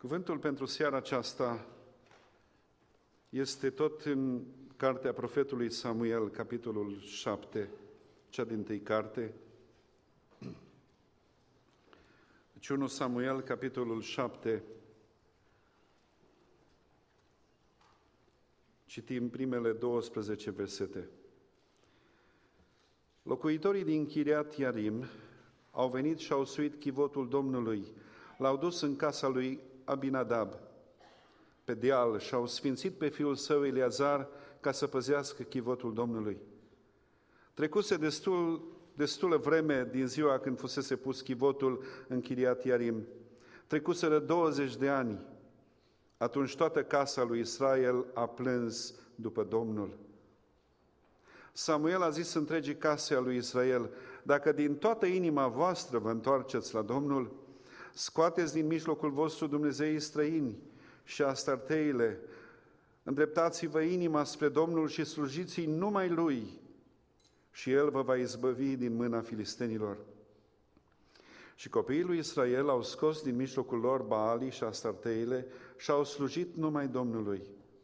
Cuvântul pentru seara aceasta este tot în cartea profetului Samuel, capitolul 7, cea dintâi carte. Deci 1 Samuel, capitolul 7, citim primele 12 versete. Locuitorii din Chiriat Iarim au venit și au suit chivotul Domnului, l-au dus în casa lui Abinadab pe deal și au sfințit pe fiul său Eleazar ca să păzească chivotul Domnului. Trecuse destulă vreme din ziua când fusese pus chivotul în Chiriat Iarim. Trecuseră 20 de ani. Atunci toată casa lui Israel a plâns după Domnul. Samuel a zis întregii case a lui Israel: dacă din toată inima voastră vă întoarceți la Domnul, scoateți din mijlocul vostru dumnezeii străini și astarteile, îndreptați-vă inima spre Domnul și slujiți-i numai Lui, și El vă va izbăvi din mâna filistenilor. Și copiii lui Israel au scos din mijlocul lor Baalii și astarteile și au slujit numai Domnului.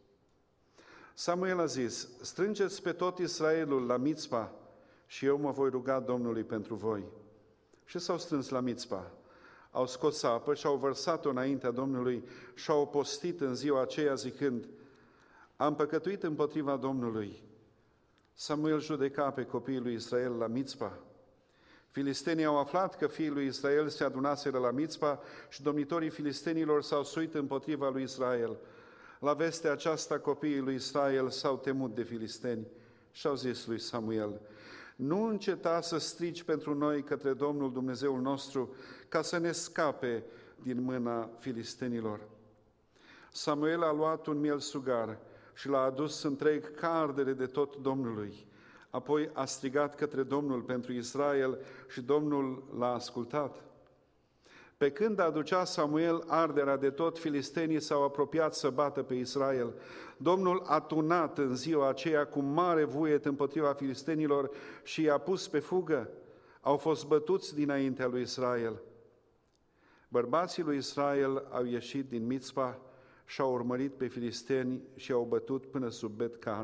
Samuel a zis: strângeți pe tot Israelul la Mițpa și eu mă voi ruga Domnului pentru voi. Și s-au strâns la Mițpa. Au scos apă și au vărsat-o înaintea Domnului și au postit în ziua aceea zicând: am păcătuit împotriva Domnului. Samuel judeca pe copiii lui Israel la Mițpa. Filistenii au aflat că fiii lui Israel se adunaseră la Mițpa și domnitorii filistenilor s-au suit împotriva lui Israel. La vestea aceasta, copiii lui Israel s-au temut de filisteni și au zis lui Samuel: nu înceta să strigi pentru noi către Domnul Dumnezeul nostru, ca să ne scape din mâna filistenilor. Samuel a luat un mielsugar și l-a adus întreg ca ardere de tot Domnului. Apoi a strigat către Domnul pentru Israel și Domnul l-a ascultat. Pe când aducea Samuel arderea de tot, filistenii s-au apropiat să bată pe Israel. Domnul a tunat în ziua aceea cu mare vuiet împotriva filistenilor și i-a pus pe fugă. Au fost bătuți dinaintea lui Israel. Bărbații lui Israel au ieșit din Mițpa și au urmărit pe filisteni și au bătut până sub Bet-car.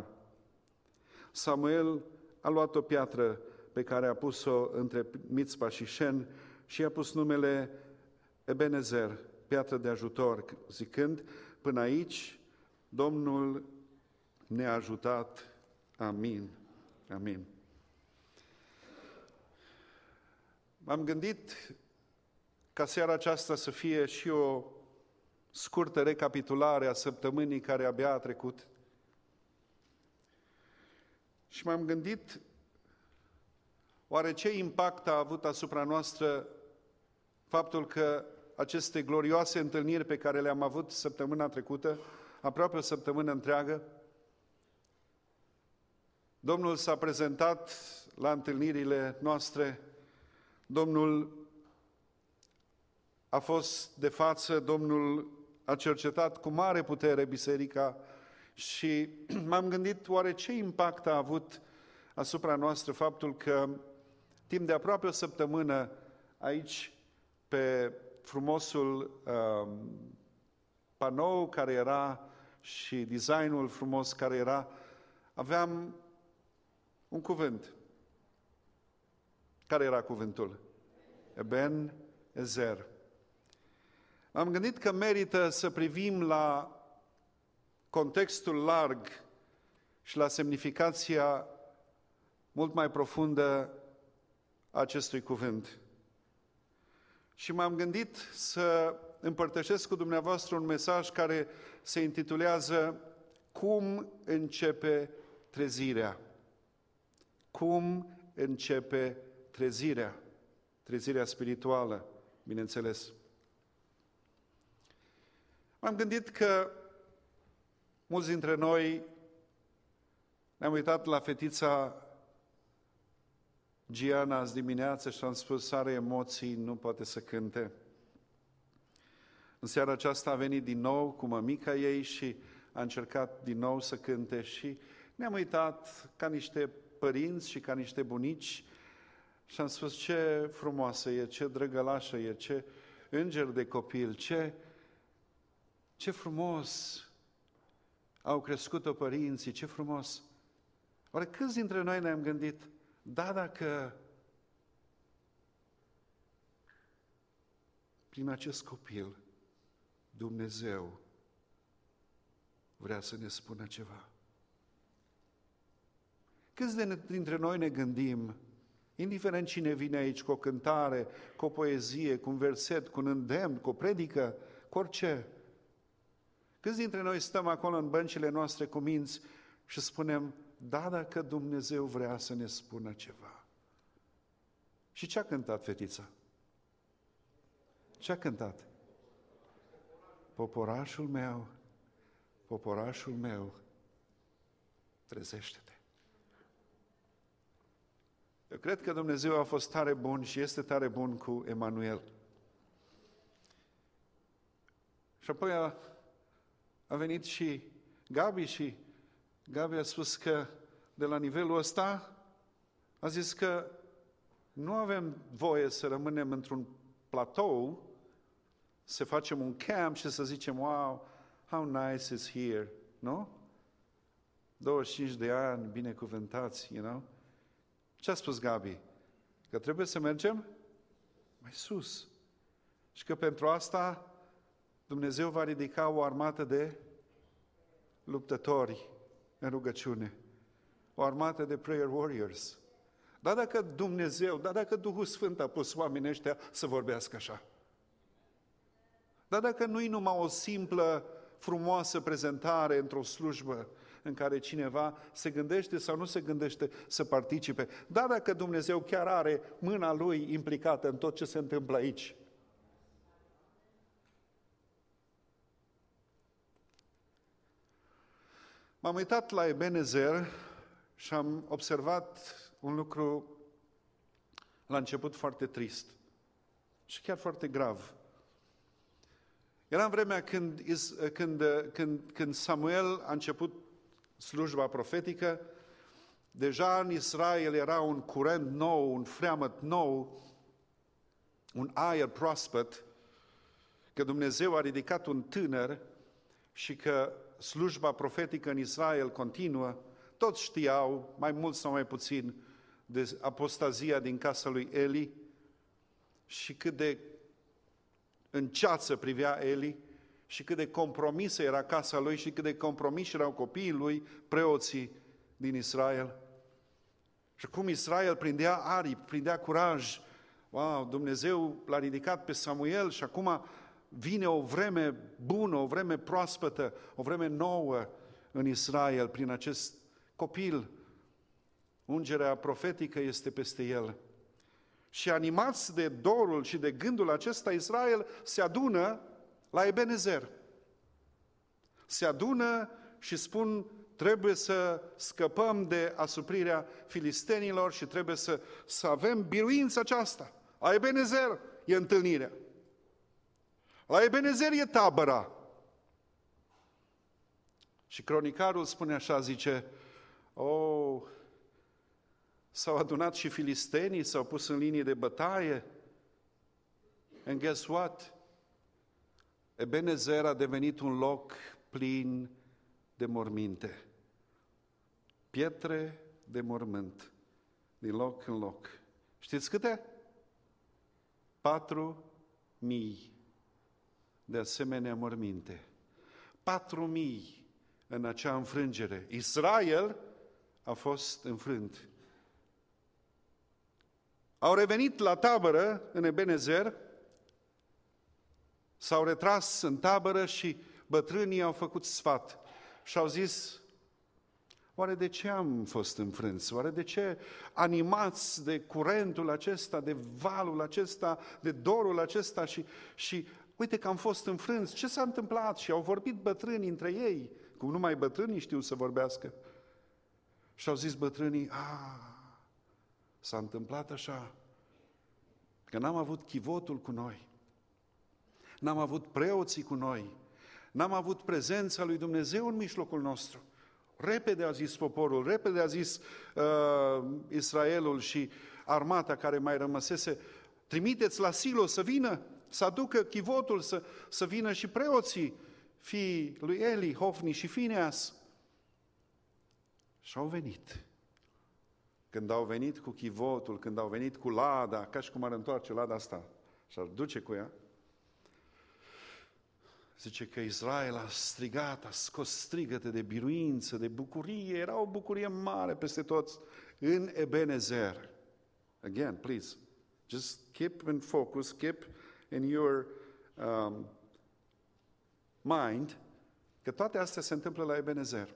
Samuel a luat o piatră pe care a pus-o între Mițpa și Șen și i-a pus numele Ebenezer, piatră de ajutor, zicând: până aici Domnul ne-a ajutat. Amin. Amin. M-am gândit ca seara aceasta să fie și o scurtă recapitulare a săptămânii care abia a trecut. Și m-am gândit, oare ce impact a avut asupra noastră faptul că aceste glorioase întâlniri pe care le-am avut săptămâna trecută, aproape o săptămână întreagă, Domnul s-a prezentat la întâlnirile noastre, Domnul a fost de față, Domnul a cercetat cu mare putere biserica și m-am gândit, oare ce impact a avut asupra noastră faptul că timp de aproape o săptămână aici, pe frumosul panou care era și designul frumos care era, aveam un cuvânt. Care era cuvântul? Ebenezer. Am gândit că merită să privim la contextul larg și la semnificația mult mai profundă a acestui cuvânt. Și m-am gândit să împărtășesc cu dumneavoastră un mesaj care se intitulează: cum începe trezirea? Cum începe trezirea? Trezirea spirituală, bineînțeles. M-am gândit că mulți dintre noi ne-am uitat la fetița Giana azi dimineață și am spus: are emoții, nu poate să cânte. În seara aceasta a venit din nou cu mămica ei și a încercat din nou să cânte și ne-am uitat ca niște părinți și ca niște bunici și am spus: ce frumoasă e, ce drăgălașă e, ce înger de copil, ce Ce frumos au crescut-o părinții, ce frumos! Oare câți dintre noi ne-am gândit, da, dacă prin acest copil Dumnezeu vrea să ne spună ceva? Câți dintre noi ne gândim, indiferent cine vine aici cu o cântare, cu o poezie, cu un verset, cu un îndemn, cu o predică, cu orice, câți dintre noi stăm acolo în băncile noastre cu minți și spunem, da, dacă Dumnezeu vrea să ne spună ceva? Și ce a cântat fetița? Ce a cântat? Poporașul meu, trezește-te. Eu cred că Dumnezeu a fost tare bun și este tare bun cu Emanuel. Și apoi a venit și Gabi a spus că de la nivelul ăsta a zis că nu avem voie să rămânem într-un platou, să facem un camp și să zicem, wow, how nice is here, nu? 25 de ani binecuvântați, you know? Ce a spus Gabi? Că trebuie să mergem mai sus. Și că pentru asta Dumnezeu va ridica o armată de luptători în rugăciune. O armată de prayer warriors. Dar dacă Dumnezeu, dacă Duhul Sfânt a pus oamenii ăștia să vorbească așa. Dar dacă nu-i numai o simplă, frumoasă prezentare într-o slujbă în care cineva se gândește sau nu se gândește să participe. Dar dacă Dumnezeu chiar are mâna Lui implicată în tot ce se întâmplă aici. M-am uitat la Ebenezer și am observat un lucru la început foarte trist și chiar foarte grav. Era în vremea când Samuel a început slujba profetică, deja în Israel era un curent nou, un freamăt nou, un aer proaspăt, că Dumnezeu a ridicat un tânăr și că slujba profetică în Israel continuă. Toți știau, mai mult sau mai puțin, de apostazia din casa lui Eli și cât de în ceață privea Eli și cât de compromisă era casa lui și cât de compromiși erau copiii lui, preoții din Israel. Și cum Israel prindea aripi, prindea curaj. Wow, Dumnezeu l-a ridicat pe Samuel și acum vine o vreme bună, o vreme proaspătă, o vreme nouă în Israel prin acest copil. Ungerea profetică este peste el. Și animați de dorul și de gândul acesta, Israel se adună la Ebenezer. Se adună și spun, trebuie să scăpăm de asuprirea filistenilor și trebuie să avem biruința aceasta. La Ebenezer e întâlnirea. La Ebenezer e tabăra. Și cronicarul spune așa, zice, s-au adunat și filistenii, s-au pus în linie de bătaie. And guess what? Ebenezer a devenit un loc plin de morminte. Pietre de mormânt, din loc în loc. Știți câte? 4.000 de asemenea morminte. 4.000 în acea înfrângere. Israel a fost înfrânt. Au revenit la tabără în Ebenezer, s-au retras în tabără și bătrânii au făcut sfat și au zis, oare de ce am fost înfrânți? Oare de ce animați de curentul acesta, de valul acesta, de dorul acesta și uite că am fost înfrânți, ce s-a întâmplat? Și au vorbit bătrânii între ei, cum numai bătrânii știu să vorbească. Și au zis bătrânii, s-a întâmplat așa, că n-am avut chivotul cu noi, n-am avut preoții cu noi, n-am avut prezența lui Dumnezeu în mijlocul nostru. Repede a zis poporul, repede a zis Israelul și armata care mai rămăsese, trimiteți la Silo să vină, să aducă chivotul, să vină și preoții. fiii lui Eli, Hofni și Fineas. Și au venit. Când au venit cu chivotul, când au venit cu lada, ca și cum ar întoarce lada asta și ar duce cu ea, zice că Israel a strigat, a scos strigăte de biruință, de bucurie, era o bucurie mare peste toți în Ebenezer. Again, please, just keep in focus, keep in your mind, că toate astea se întâmplă la Ebenezer.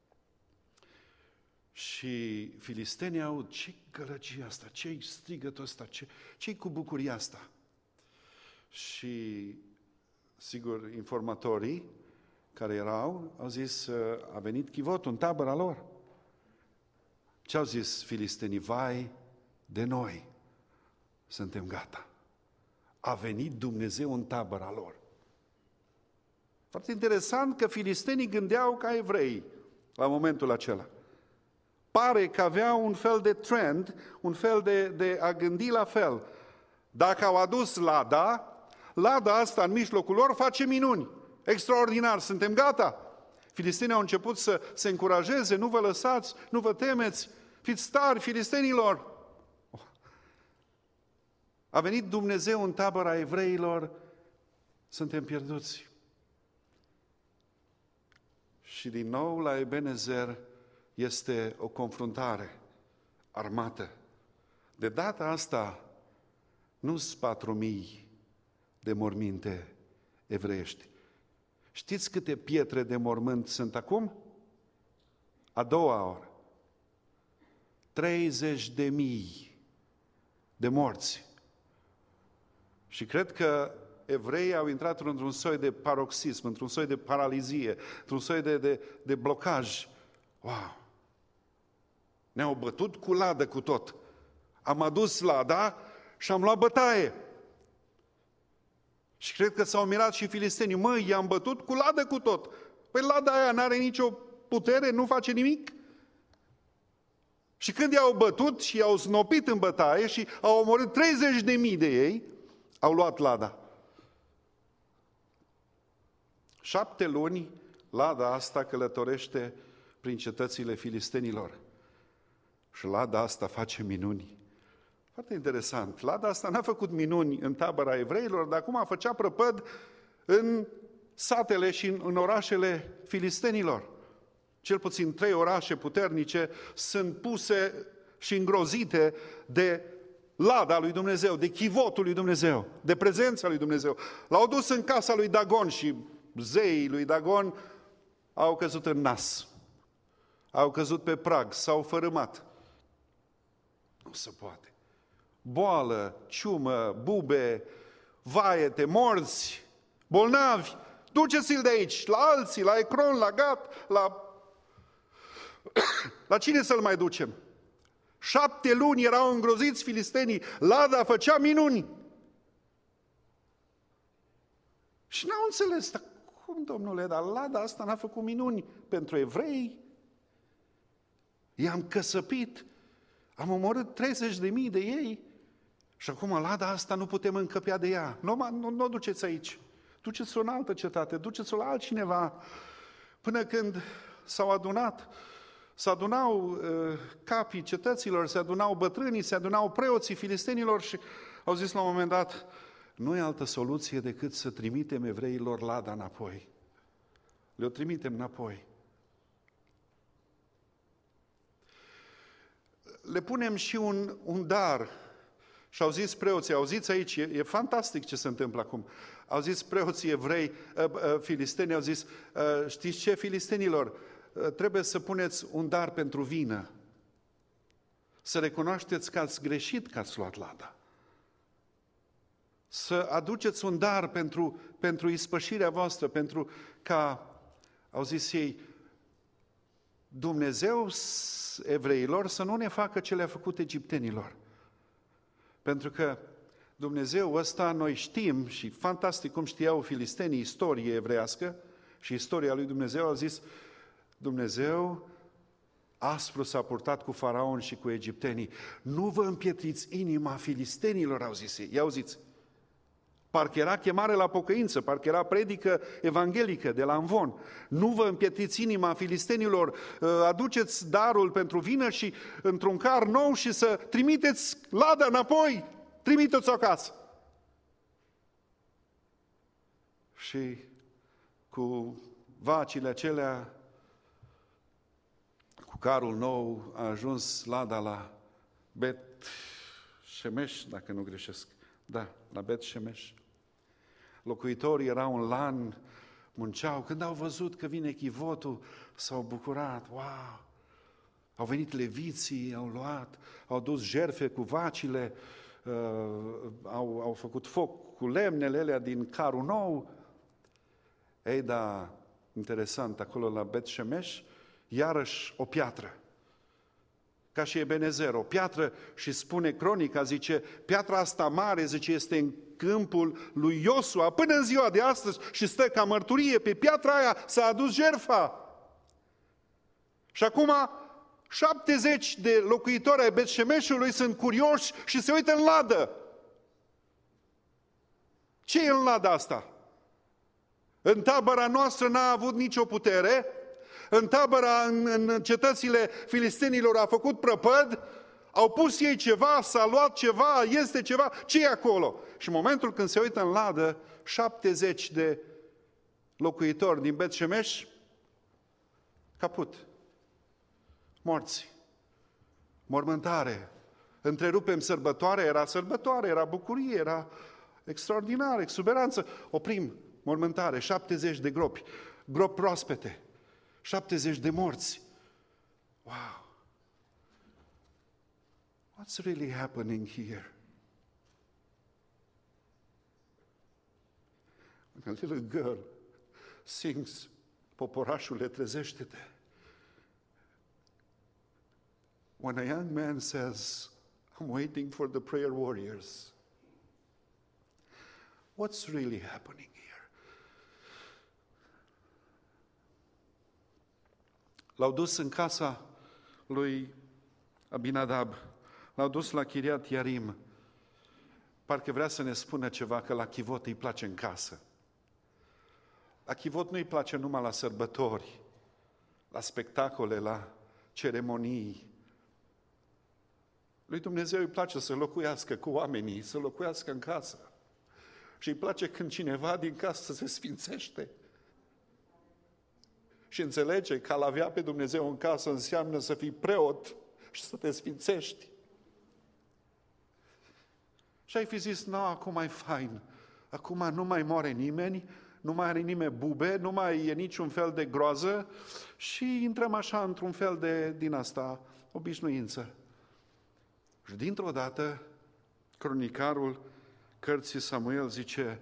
Și filistenii aud, ce gălăgie asta, ce-i strigătul ăsta, ce-i cu bucuria asta? Și, sigur, informatorii care erau, au zis, a venit chivotul în tabăra lor. Ce au zis filistenii? Vai de noi, suntem gata. A venit Dumnezeu în tabăra lor. Foarte interesant că filistenii gândeau ca evrei la momentul acela. Pare că aveau un fel de trend, un fel de a gândi la fel. Dacă au adus lada asta în mijlocul lor face minuni. Extraordinar, suntem gata. Filistenii au început să se încurajeze, nu vă lăsați, nu vă temeți, fiți tari, filistenilor. A venit Dumnezeu în tabăra evreilor, suntem pierduți. Și din nou la Ebenezer este o confruntare armată. De data asta nu-s 4.000 de morminte evreiești. Știți câte pietre de mormânt sunt acum? A doua oră. 30.000 de morți. Și cred că evreii au intrat într-un soi de paroxism, într-un soi de paralizie, într-un soi de blocaj. Wow! Ne-au bătut cu ladă cu tot. Am adus lada și am luat bătaie. Și cred că s-au mirat și filistenii. Măi, i-am bătut cu ladă cu tot. Păi lada aia n-are nicio putere, nu face nimic. Și când i-au bătut și i-au snopit în bătaie și au omorât 30.000 de ei, au luat lada. 7 luni, lada asta călătorește prin cetățile filistenilor. Și lada asta face minuni. Foarte interesant. Lada asta n-a făcut minuni în tabăra evreilor, dar acum făcea prăpăd în satele și în orașele filistenilor. Cel puțin 3 orașe puternice sunt puse și îngrozite de lada lui Dumnezeu, de chivotul lui Dumnezeu, de prezența lui Dumnezeu. L-au dus în casa lui Dagon și zeii lui Dagon au căzut în nas. Au căzut pe prag, s-au fărâmat. Nu se poate. Boală, ciumă, bube, vaiete, morți, bolnavi, duceți-l de aici, la alții, la Ecron, la Gat, la cine să-l mai ducem? 7 luni erau îngroziți filistenii, lada făcea minuni. Și n-au înțeles, dar cum, domnule, dar lada asta n-a făcut minuni pentru evrei? I-am căsăpit, am omorât 30.000 de ei și acum lada asta nu putem încăpea de ea. Nu o duceți aici, duceți-o în altă cetate, duceți-o la altcineva. Până când se adunau capii cetăților, se adunau bătrânii, se adunau preoții filistenilor și au zis la un moment dat, nu e altă soluție decât să trimitem evreilor lada înapoi. Le-o trimitem înapoi. Le punem și un dar. Și au zis preoții, auziți aici, e fantastic ce se întâmplă acum. Au zis preoții evrei, filisteni, au zis, știți ce, filistenilor, trebuie să puneți un dar pentru vină. Să recunoașteți că ați greșit că ați luat lada. Să aduceți un dar pentru ispășirea voastră, pentru ca, au zis ei, Dumnezeu evreilor să nu ne facă ce le-a făcut egiptenilor. Pentru că Dumnezeu ăsta noi știm și fantastic cum știau filistenii istorie evreiască și istoria lui Dumnezeu, au zis Dumnezeu aspru s-a purtat cu faraon și cu egiptenii. Nu vă împietriți inima filistenilor, au zis ei. Ia auziți. Parcă era chemare la pocăință, parcă era predică evanghelică de la Amvon. Nu vă împietriți inima filistenilor, aduceți darul pentru vină și într-un car nou și să trimiteți lada înapoi, trimiteți-o acasă. Și cu vacile acelea, cu carul nou, a ajuns lada la Bet-Shemesh, dacă nu greșesc. Da, la Bet-Shemesh. Locuitorii erau în lan, munceau. Când au văzut că vine chivotul, s-au bucurat. Wow! Au venit leviții, au luat, au dus jertfe cu vacile, au făcut foc cu lemnele alea din carul nou. Ei, da, interesant, acolo la Bet-Shemesh, iarăși o piatră. Ca și Ebenezer, o piatră, și spune cronica, zice, piatra asta mare, zice, este în câmpul lui Iosua până în ziua de astăzi și stă ca mărturie, pe piatra aia s-a adus jertfa. Și acum 70 de locuitori ai Bet-Shemeshului sunt curioși și se uită în ladă. Ce e în lada asta? În tabăra noastră n-a avut nicio putere, în tabăra, în cetățile filistenilor a făcut prăpăd, au pus ei ceva, s-a luat ceva, este ceva, ce e acolo? Și în momentul când se uită în ladă, 70 de locuitori din Bet-Shemesh, caput, morți, mormântare, întrerupem sărbătoare, era bucurie, era extraordinar, exuberanță, oprim, mormântare, 70 de gropi proaspete, 70 de morți. Wow! What's really happening here? When a little girl sings, poporașule, trezește-te. When a young man says, I'm waiting for the prayer warriors. What's really happening here? L-au dus în casa lui Abinadab, l-au dus la Chiriat Iarim. Parcă vrea să ne spună ceva, că la chivot îi place în casă. La chivot nu îi place numai la sărbători, la spectacole, la ceremonii. Lui Dumnezeu îi place să locuiască cu oamenii, să locuiască în casă. Și îi place când cineva din casă se sfințește. Și înțelege că a-L avea pe Dumnezeu în casă înseamnă să fii preot și să te sfințești. Și ai fi zis, nu, acum e fain, acum nu mai moare nimeni, nu mai are nimeni bube, nu mai e niciun fel de groază și intrăm așa într-un fel de, din asta, obișnuință. Și dintr-o dată, cronicarul cărții Samuel zice,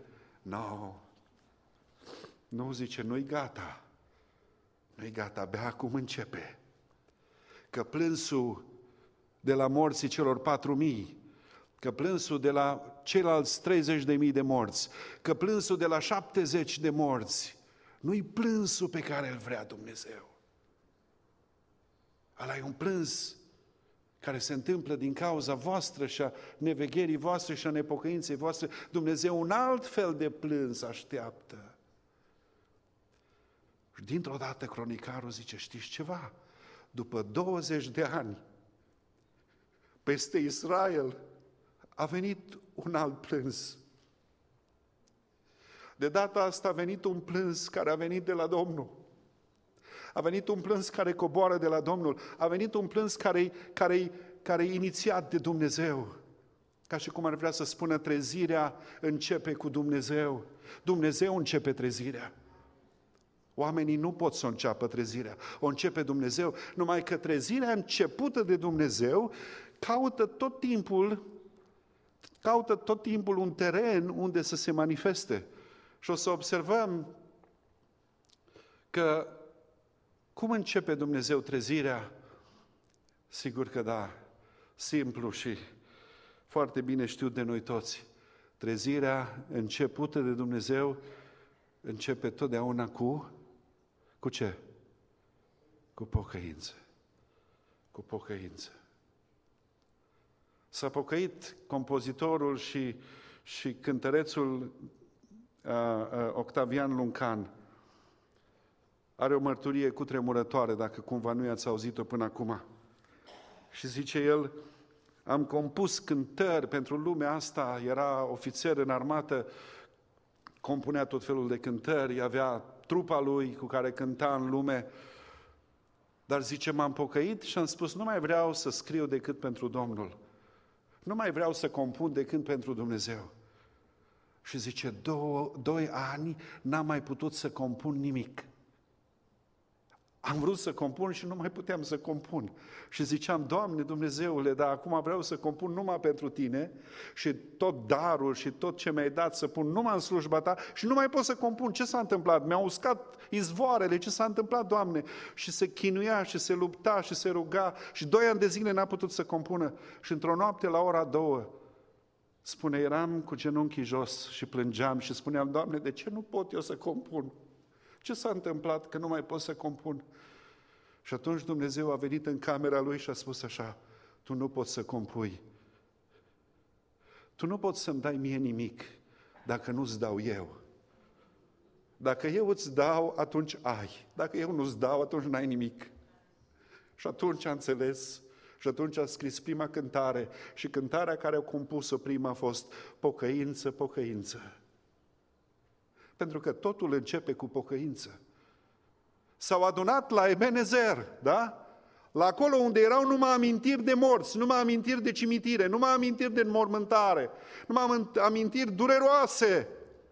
nu, zice, nu-i gata. Nu-i gata, abia acum începe. Că plânsul de la morții celor 4.000, că plânsul de la ceilalți 30.000 de morți, că plânsul de la 70 de morți, nu-i plânsul pe care îl vrea Dumnezeu. Ăla e un plâns care se întâmplă din cauza voastră și a nevegherii voastre și a nepocăinței voastre. Dumnezeu un alt fel de plâns așteaptă. Și dintr-o dată cronicarul zice, știți ceva? După 20 de ani, peste Israel a venit un alt plâns. De data asta a venit un plâns care a venit de la Domnul. A venit un plâns care coboară de la Domnul. A venit un plâns care e inițiat de Dumnezeu. Ca și cum ar vrea să spună, trezirea începe cu Dumnezeu. Dumnezeu începe trezirea. Oamenii nu pot să înceapă trezirea. O începe Dumnezeu. Numai că trezirea începută de Dumnezeu caută tot timpul un teren unde să se manifeste. Și o să observăm că cum începe Dumnezeu trezirea? Sigur că da, simplu și foarte bine știut de noi toți. Trezirea începută de Dumnezeu începe totdeauna cu ce? Cu pocăință. Cu pocăință. S-a pocăit compozitorul Și cântărețul Octavian Luncan are o mărturie cutremurătoare, dacă cumva nu i-ați auzit-o până acum. Și zice el, am compus cântări pentru lumea asta, era ofițer în armată, compunea tot felul de cântări, avea trupa lui cu care cânta în lume, dar zice, m-am pocăit și am spus, nu mai vreau să scriu decât pentru Domnul. Nu mai vreau să compun decât pentru Dumnezeu. Și zice, 2 ani n-am mai putut să compun nimic. Am vrut să compun și nu mai puteam să compun. Și ziceam, Doamne Dumnezeule, dar acum vreau să compun numai pentru Tine și tot darul și tot ce mi-ai dat să pun numai în slujba Ta și nu mai pot să compun. Ce s-a întâmplat? Mi-au uscat izvoarele, ce s-a întâmplat, Doamne? Și se chinuia și se lupta și se ruga și 2 ani de zile n-a putut să compună. Și într-o noapte la ora 2, spune, eram cu genunchii jos și plângeam și spuneam, Doamne, de ce nu pot eu să compun? Ce s-a întâmplat că nu mai pot să compun? Și atunci Dumnezeu a venit în camera lui și a spus așa, tu nu poți să compui. Tu nu poți să-mi dai mie nimic dacă nu-ți dau eu. Dacă eu îți dau, atunci ai. Dacă eu nu-ți dau, atunci n-ai nimic. Și atunci a înțeles și atunci a scris prima cântare și cântarea care a compus-o prima a fost Pocăință, pocăință. Pentru că totul începe cu pocăință. S-au adunat la Ebenezer, da? La acolo unde erau numai amintiri de morți, numai amintiri de cimitire, numai amintiri de înmormântare, numai amintiri dureroase.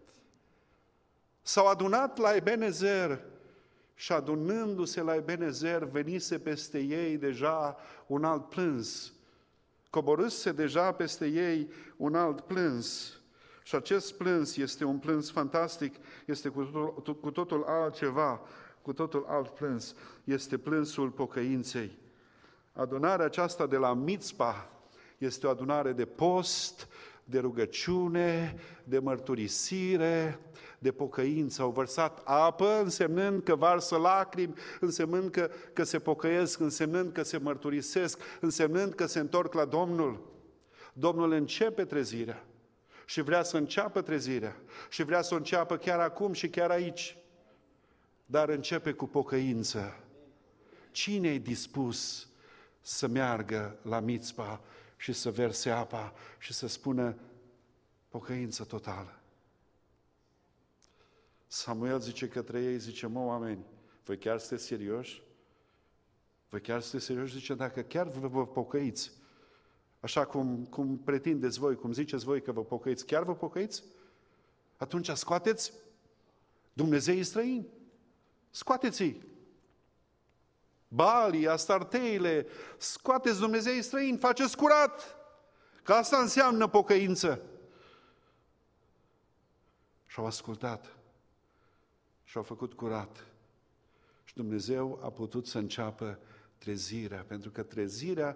S-au adunat la Ebenezer și adunându-se la Ebenezer, venise peste ei deja un alt plâns. Coborâse deja peste ei un alt plâns. Și acest plâns este un plâns fantastic, este cu totul altceva, cu totul alt plâns. Este plânsul pocăinței. Adunarea aceasta de la Mitzpa este o adunare de post, de rugăciune, de mărturisire, de pocăință. Au vărsat apă, însemnând că varsă lacrimi, însemnând că se pocăiesc, însemnând că se mărturisesc, însemnând că se întorc la Domnul. Domnul începe trezirea. Și vrea să înceapă trezirea. Și vrea să o înceapă chiar acum și chiar aici. Dar începe cu pocăință. Cine e dispus să meargă la Mitzpa și să verse apa și să spună pocăință totală? Samuel zice către ei, zice, mă, oameni, voi chiar sunteți serioși? Voi chiar sunteți serioși? Zice, dacă chiar vă pocăiți, așa cum pretindeți voi, cum ziceți voi că vă pocăiți, chiar vă pocăiți? Atunci scoateți Dumnezeii străini. Scoateți-i. Balii, astarteile, scoateți Dumnezeii străini, faceți curat. Că asta înseamnă pocăință. Și-au ascultat. Și-au făcut curat. Și Dumnezeu a putut să înceapă trezirea, pentru că trezirea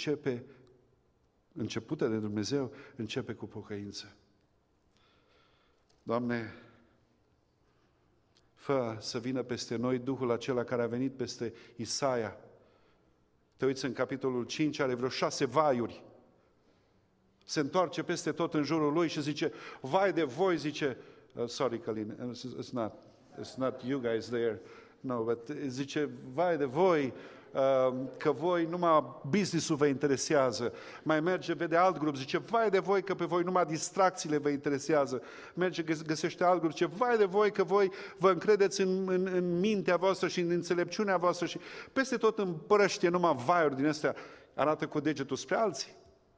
începută de Dumnezeu, începe cu pocăință. Doamne, fă să vină peste noi Duhul acela care a venit peste Isaia. Te uiți în capitolul 5, are vreo 6 vaiuri. Se întoarce peste tot în jurul lui și zice, vai de voi, zice, sorry, Călin, it's not you guys there, no, but zice, vai de voi, că voi numai business-ul vă interesează. Mai merge, vede alt grup, zice, vai de voi că pe voi numai distracțiile vă interesează. Merge, găsește alt grup, zice, vai de voi că voi vă încredeți în mintea voastră și în înțelepciunea voastră și peste tot împărăște numai vaiuri din astea. Arată cu degetul spre alții.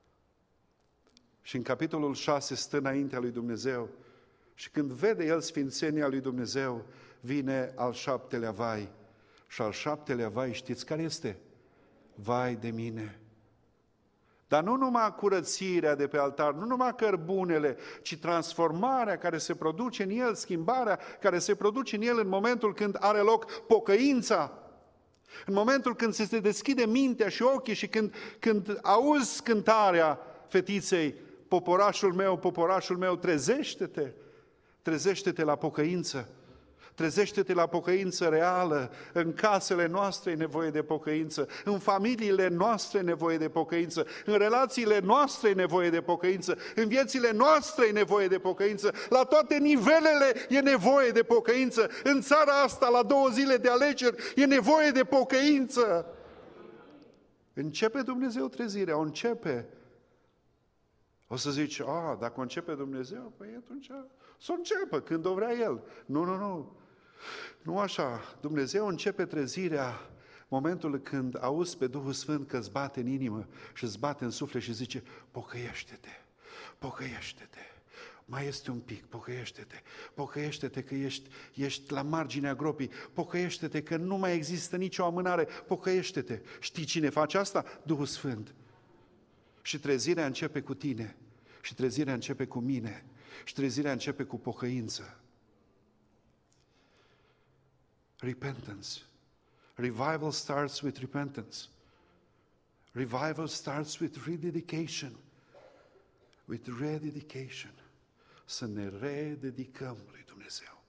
Și în capitolul 6 stă înaintea lui Dumnezeu și când vede el sfințenia lui Dumnezeu, vine al 7-lea vai. Și al 7-lea vai, știți care este? Vai de mine! Dar nu numai curățirea de pe altar, nu numai cărbunele, ci transformarea care se produce în el, schimbarea care se produce în el în momentul când are loc pocăința. În momentul când se deschide mintea și ochii și când auzi cântarea fetiței, poporașul meu, trezește-te! Trezește-te la pocăință! Trezește-te la pocăință reală. În casele noastre e nevoie de pocăință. În familiile noastre e nevoie de pocăință. În relațiile noastre e nevoie de pocăință. În viețile noastre e nevoie de pocăință. La toate nivelele e nevoie de pocăință. În țara asta, la 2 zile de alegeri, e nevoie de pocăință. Începe Dumnezeu trezirea, o începe. O să zici, dacă începe Dumnezeu, păi atunci să înceapă când o vrea El. Nu. Nu așa. Dumnezeu începe trezirea momentul când auzi pe Duhul Sfânt că îți bate în inimă și îți bate în suflet și zice, pocăiește-te, pocăiește-te. Mai este un pic, pocăiește-te că ești la marginea gropii, pocăiește-te că nu mai există nicio amânare, pocăiește-te. Știi cine face asta? Duhul Sfânt. Și trezirea începe cu tine, și trezirea începe cu mine, și trezirea începe cu pocăință. Repentance. Revival starts with repentance. Revival starts with rededication. With rededication. Să ne rededicăm lui Dumnezeu.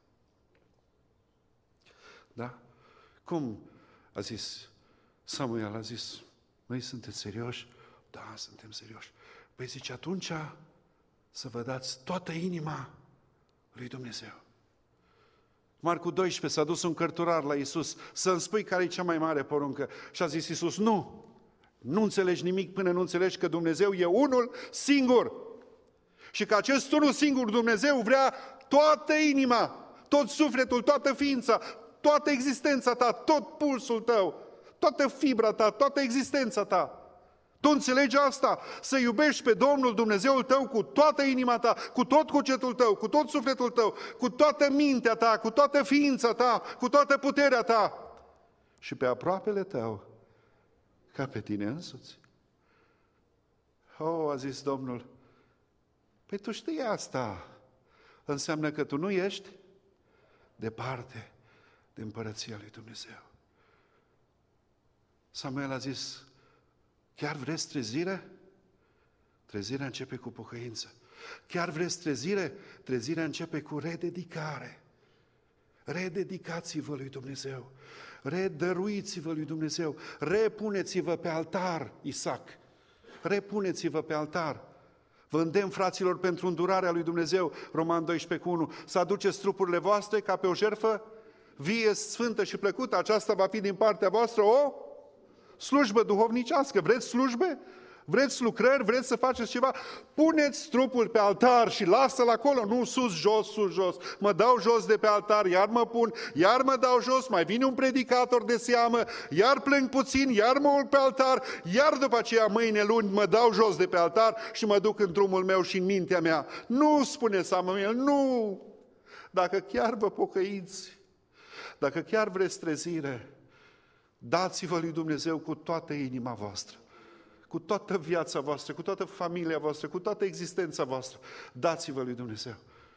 Da? Cum a zis Samuel? A zis, măi, sunteți serioși? Da, suntem serioși. Păi zice, atunci să vă dați toată inima lui Dumnezeu. Marcu 12 s-a dus un cărturar la Iisus să-mi spui care e cea mai mare poruncă. Și a zis Iisus, nu înțelegi nimic până nu înțelegi că Dumnezeu e unul singur. Și că acest unul singur Dumnezeu vrea toată inima, tot sufletul, toată ființa, toată existența ta, tot pulsul tău, toată fibra ta, toată existența ta. Tu înțelegi asta? Să iubești pe Domnul Dumnezeul tău cu toată inima ta, cu tot cugetul tău, cu tot sufletul tău, cu toată mintea ta, cu toată ființa ta, cu toată puterea ta și pe aproapele tău ca pe tine însuți. A zis Domnul, păi tu știi asta. Înseamnă că tu nu ești departe de împărăția lui Dumnezeu. Samuel a zis, chiar vreți trezire? Trezirea începe cu pocăință. Chiar vreți trezire? Trezirea începe cu rededicare. Rededicați-vă lui Dumnezeu. Redăruiți-vă lui Dumnezeu. Repuneți-vă pe altar, Isaac. Repuneți-vă pe altar. Vă îndemn, fraților, pentru îndurarea lui Dumnezeu, Roman 12:1, să aduceți trupurile voastre ca pe o jertfă vie, sfântă și plăcută. Aceasta va fi din partea voastră o slujbă duhovnicească. Vreți slujbe? Vreți lucrări? Vreți să faceți ceva? Puneți trupul pe altar și lasă-l acolo. Nu sus, jos. Mă dau jos de pe altar, iar mă pun, iar mă dau jos, mai vine un predicator de seamă, iar plâng puțin, iar mă urc pe altar, iar după aceea mâine luni mă dau jos de pe altar și mă duc în drumul meu și în mintea mea. Nu, spune Samuel, nu! Dacă chiar vă pocăiți, dacă chiar vreți trezire, dați-vă lui Dumnezeu cu toată inima voastră, cu toată viața voastră, cu toată familia voastră, cu toată existența voastră. Dați-vă lui Dumnezeu.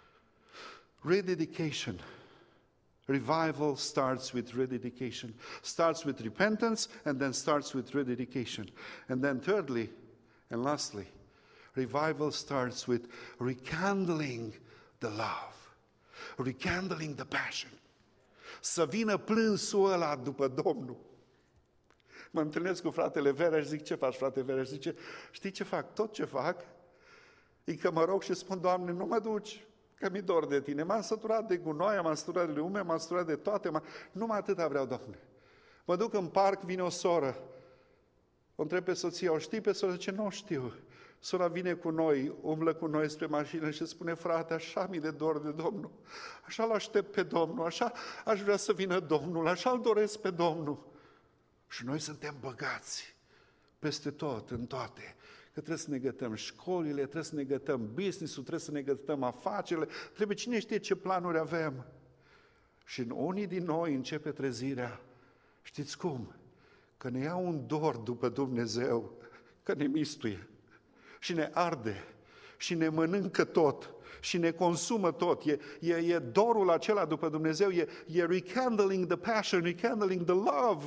Rededication. Revival starts with rededication. Starts with repentance and then starts with rededication. And then thirdly and lastly, revival starts with rekindling the love. Rekindling the passion. Să vină plânsul ăla după Domnul. Mă întâlnesc cu fratele Verea și zic, ce faci, frate Verea? Și zice, știi ce fac? Tot ce fac e că mă rog și spun, Doamne, nu mă duci, că mi-e dor de Tine. M-am săturat de gunoi, m-am săturat de lume, m-am săturat de toate, numai atâta vreau, Doamne. Mă duc în parc, vine o soră, o întreb pe soția, o știi pe soră? Zice, nu știu. Sora vine cu noi, umblă cu noi spre mașină și spune, frate, așa mi-e de dor de Domnul, așa-L aștept pe Domnul, așa aș vrea să vină Domnul, așa-L doresc pe Domnul. Și noi suntem băgați peste tot, în toate, că trebuie să ne gătăm școlile, trebuie să ne gătăm business-ul, trebuie să ne gătăm afacerile, trebuie cine știe ce planuri avem. Și în unii din noi începe trezirea. Știți cum? Că ne ia un dor după Dumnezeu, că ne mistuie și ne arde și ne mănâncă tot și ne consumă tot. E dorul acela după Dumnezeu, e rekindling the passion, rekindling the love.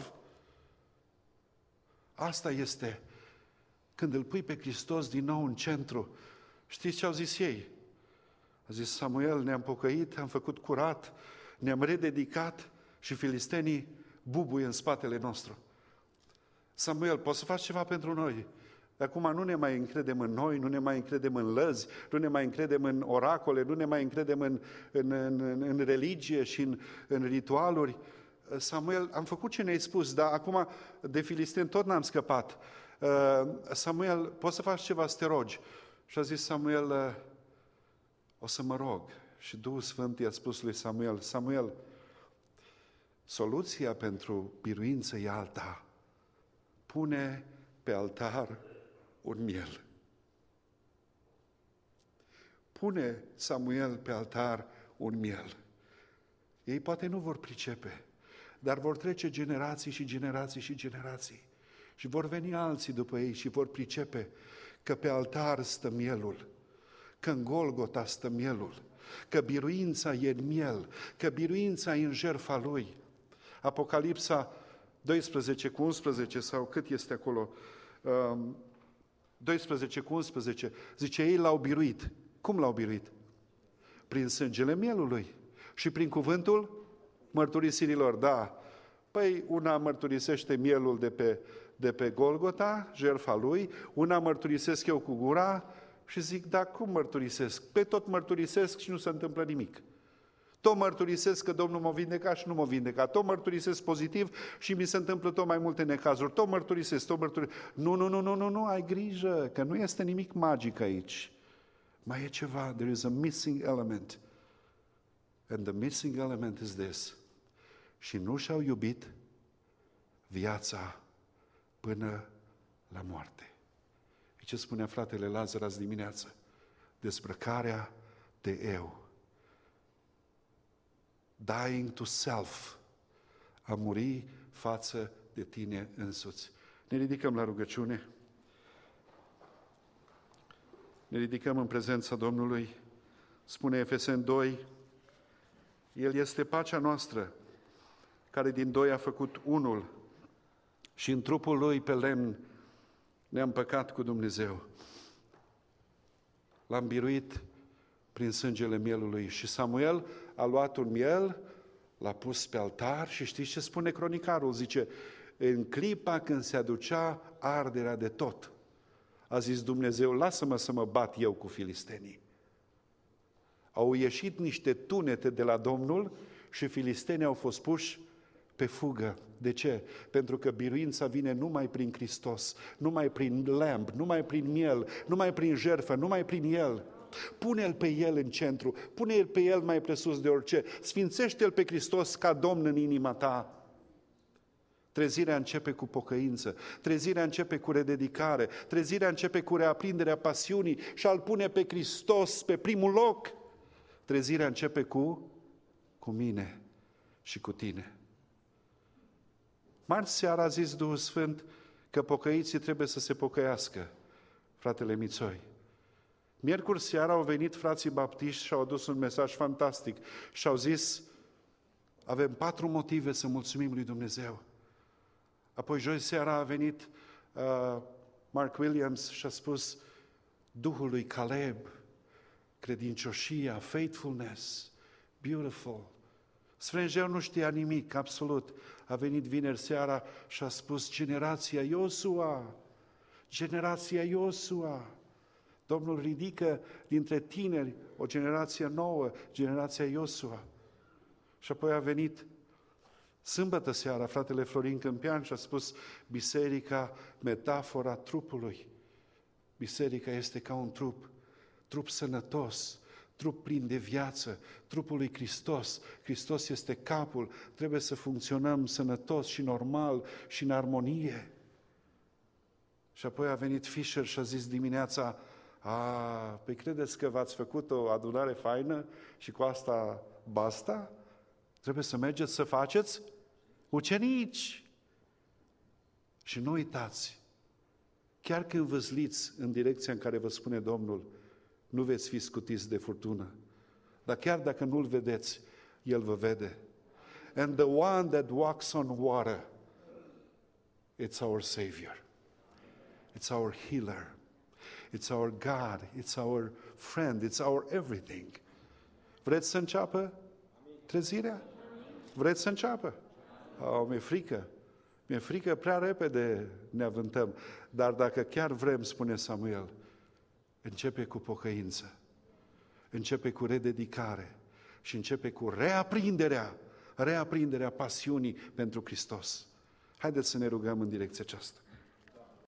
Asta este când îl pui pe Hristos din nou în centru. Știți ce au zis ei? A zis Samuel, ne-am pocăit, am făcut curat, Ne-am rededicat și filistenii bubuie în spatele nostru. Samuel, poți să faci ceva pentru noi? De acum nu ne mai încredem în noi, nu ne mai încredem în lăzi, nu ne mai încredem în oracole, nu ne mai încredem în religie și în ritualuri. Samuel, am făcut ce ne-ai spus, dar acum de filisteni tot n-am scăpat. Samuel, poți să faci ceva să te rogi? Și a zis Samuel, o să mă rog. Și Duhul Sfânt i-a spus lui Samuel, Samuel, soluția pentru biruință e alta. Pune pe altar un miel. Pune, Samuel, pe altar un miel. Ei poate nu vor pricepe, dar vor trece generații și generații și generații. Și vor veni alții după ei și vor pricepe că pe altar stă mielul, că în Golgota stă mielul, că biruința e în miel, că biruința e în jertfa lui. Apocalipsa 12:11 sau cât este acolo, 12:11, zice, ei l-au biruit. Cum l-au biruit? Prin sângele mielului și prin cuvântul mărturisirilor. Da, păi una mărturisește mielul de pe Golgota, jertfa lui, una mărturisesc eu cu gura și zic, da, cum mărturisesc? Pe tot mărturisesc și nu se întâmplă nimic. Tot mărturisesc că Domnul m-a vindecat și nu m-a vindecat. Tot mărturisesc pozitiv și mi se întâmplă tot mai multe necazuri. Tot mărturisesc. Nu, ai grijă, că nu este nimic magic aici. Mai e ceva, there is a missing element. And the missing element is this. Și nu și-au iubit viața până la moarte. E ce spunea fratele Lazar azi dimineață? Dezbrăcarea de eu. Dying to self. A muri față de tine însuți. Ne ridicăm la rugăciune. Ne ridicăm în prezența Domnului. Spune Efeseni 2, El este pacea noastră, care din doi a făcut unul și în trupul Lui pe lemn ne-a împăcat cu Dumnezeu. L-am biruit prin sângele mielului și Samuel a luat un miel, l-a pus pe altar și știți ce spune cronicarul? Zice, în clipa când se aducea arderea de tot, a zis Dumnezeu, lasă-mă să mă bat eu cu filistenii. Au ieșit niște tunete de la Domnul și filistenii au fost puși pe fugă. De ce? Pentru că biruința vine numai prin Hristos, numai prin lemn, numai prin miel, numai prin jertfă, numai prin El. Pune-L pe El în centru, pune-L pe El mai presus de orice, sfințește-L pe Hristos ca Domn în inima ta. Trezirea începe cu pocăință, trezirea începe cu rededicare, trezirea începe cu reaprinderea pasiunii și a-L pune pe Hristos pe primul loc. Trezirea începe cu mine și cu tine. Marți seara a zis Duhul Sfânt că pocăiții trebuie să se pocăiască, fratele Mițoi. Miercuri seara au venit frații baptiști și au adus un mesaj fantastic și au zis, avem 4 motive să mulțumim lui Dumnezeu. Apoi joi seara a venit Mark Williams și a spus, Duhul lui Caleb, credincioșia, faithfulness, beautiful. Sfrângeu nu știa nimic, absolut. A venit vineri seara și a spus, generația Iosua. Domnul ridică dintre tineri o generație nouă, generația Iosua. Și apoi a venit sâmbătă seara fratele Florin Câmpian și a spus, biserica, metafora trupului. Biserica este ca un trup sănătos, trup plin de viață, trupul lui Hristos. Hristos este capul, trebuie să funcționăm sănătos și normal și în armonie. Și apoi a venit Fischer și a zis dimineața, păi credeți că v-ați făcut o adunare faină și cu asta basta? Trebuie să mergeți să faceți ucenici. Și nu uitați, chiar când văzliți în direcția în care vă spune Domnul, nu veți fi scutiți de furtună. Dar chiar dacă nu-L vedeți, El vă vede. And the one that walks on water, it's our Savior. It's our healer. It's our God. It's our friend. It's our everything. Vreți să înceapă trezirea? Vreți să înceapă? Mi-e frică. Mi-e frică, prea repede ne avântăm. Dar dacă chiar vrem, spune Samuel, începe cu pocăință, începe cu rededicare și începe cu reaprinderea pasiunii pentru Hristos. Haideți să ne rugăm în direcția aceasta.